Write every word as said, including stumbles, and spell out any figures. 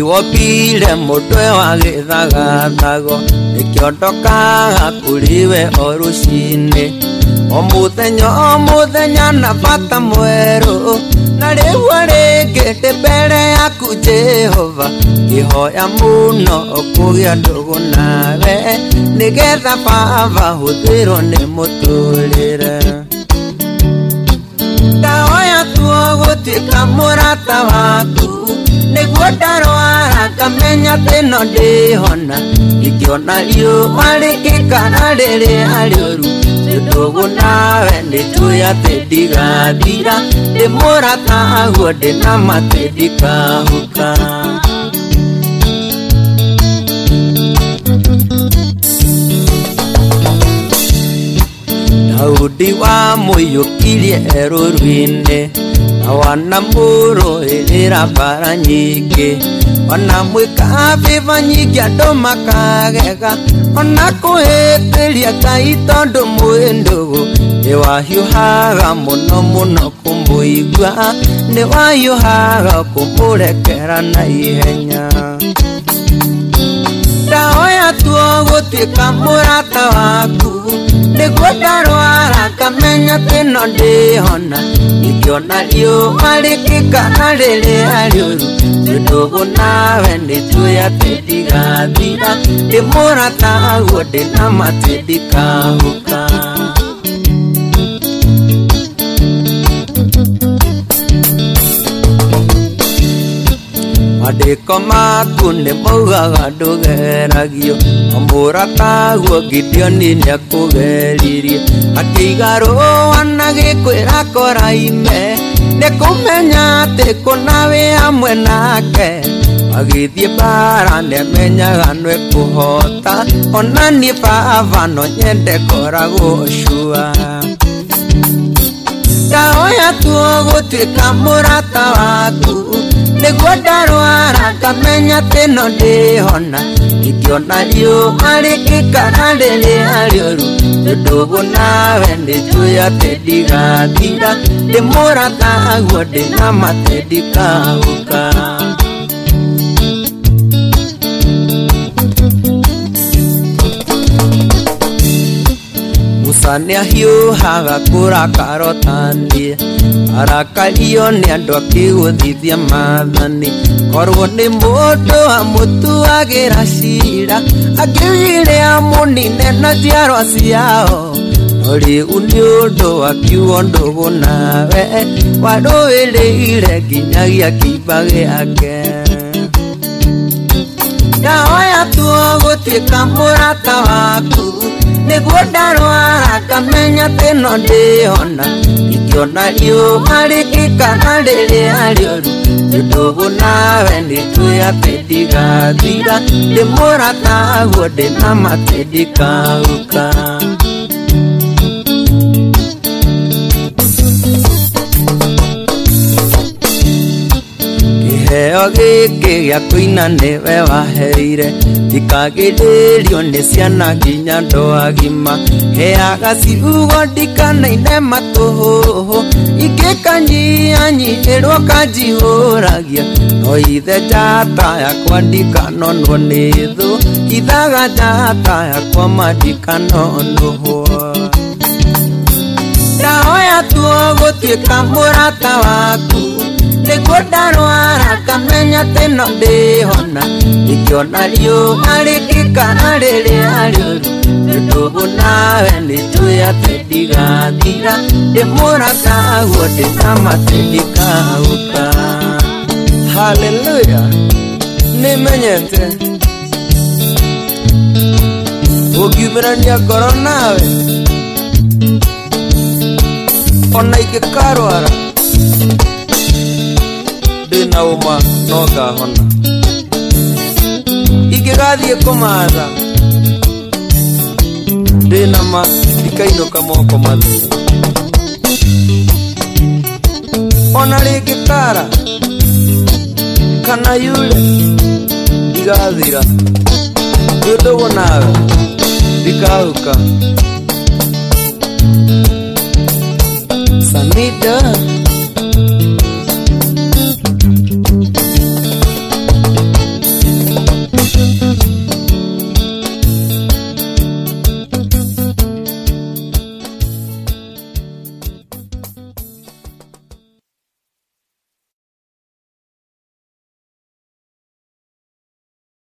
wopire mutwe wa githagathago nikiondokaga kuriwe orucini omuthenya omuthenya na bata mweru na riu ringite mbere yaku Jehova ihoya muno okugia ndugu nawe nigetha baba huthirwo ni muturire ndahoya tuo gutuika murata waku niguo ndarwara ngamenya tino ndihona ikiona riũa rĩngĩkana rĩrĩa rĩũru ndugu nawe nĩtũĩ atĩ ndigathira ndĩ mũrata guo ndĩna matĩ ndikahuka Daudi wa mũiyũkirie rũũru-inĩ na wanamũrũĩrĩra mbara nyingĩ wanamwĩka vĩva nyingĩ andũ makagega ona kũhĩtĩria Ngai tondũ mwĩ ndugu nĩwahiũhaga mũno mũno kũmũigua nĩwahiũhaga kũmũrekera na ihenya ndahoya tuo gũtuĩka mũrata waku nĩguo ndarwara ngamenya tĩno ndĩhona ikiona riũa rĩngĩkana rĩrĩa rĩũru ndugu nawe nĩtũĩ atĩ ndigathira ndĩ mũrata guo ndĩna matĩ ndikahuka Mandĩko maku nĩmaugaga ndũgeragio mũrata guo Gideoni nĩakũgeririe akĩiga rũũa na gĩkwĩra Koraime nĩkũmenya atĩ kũna wĩ hamwe nake agĩthiĩ mbara nĩamenyaga nĩekũhota ona niĩ baba no nyende koragwo cua ndahoya tuo gũtuĩka mũrata waku nĩguo ndarwara ngamenya tĩno ndĩhona ikiona riũa rĩngĩkana rĩrĩa rĩũru ndugu nawe nĩtũĩ atĩ ndigathira ndĩ mũrata guo ndĩna matĩ ndikahuka Musa nĩahiũhaga kũrakara ũtaniĩ arakario nĩ andũ akĩgũthithia maathani korwo nĩ mũndũ amũtuagĩra cira akĩugire amũnine na njiarwa ciao no rĩu nĩ ũndũ akiugo ndũgũ nawe warũĩrĩire nginyagia kĩimba gĩake ndahoya tuo gũtuĩka mũrata waku nĩguo ndarwara ngamenya tĩno ndĩhona ikiona riũa rĩngĩkana rĩrĩa rĩũru ndugu nawe nĩtũĩ atĩ ndigathira ndĩ mũrata guo ndĩna matĩ ndikahuka kĩheo gĩkĩ gĩa kũina nĩwe waheire ndikagĩrĩrio nĩ ciana nginya andũ agima heaga ciugo ndikanaine matũhũhũ ingĩkanyianyihĩrwo kanjihũragia no ithe njata yakwa ndikanonwo nĩ thũ ithaga njata yakwa mandikanonũhwo ndahoya tuo gũtuĩka mũrata waku nĩguo ndarwara ngamenya tĩno ndĩhona ikiona riũa rĩngĩkana rĩrĩa rĩũru ndugu nawe nĩtũĩ atĩ ndigathira ndĩ mũrata guo ndĩna matĩ ndikahuka haleluya nĩmenyete ũngiumĩrania ngoro nawe ona ingĩkarwara ndĩna ũma no ngahona ingĩgathiĩ kũmatha ndĩna ma ndikainũka moko matheri ona rĩngĩkara kana yule igathira nĩũndũgũ nawe ndikahuka Sanida